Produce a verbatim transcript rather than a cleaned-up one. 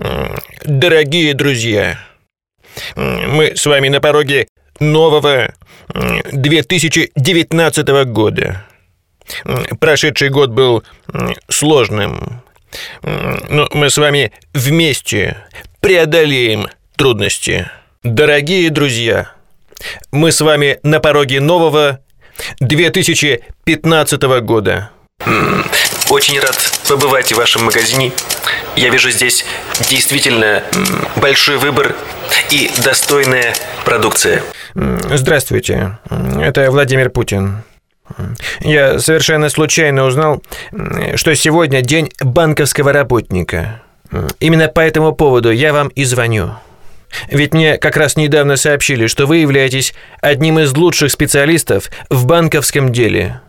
Дорогие друзья, мы с вами на пороге нового две тысячи девятнадцатого года. Прошедший год был сложным, но мы с вами вместе преодолеем трудности. Дорогие друзья, мы с вами на пороге нового две тысячи пятнадцатого года. Очень рад побывать в вашем магазине. Я вижу здесь действительно большой выбор и достойная продукция. Здравствуйте, это Владимир Путин. Я совершенно случайно узнал, что сегодня день банковского работника. Именно по этому поводу я вам и звоню. Ведь мне как раз недавно сообщили, что вы являетесь одним из лучших специалистов в банковском деле.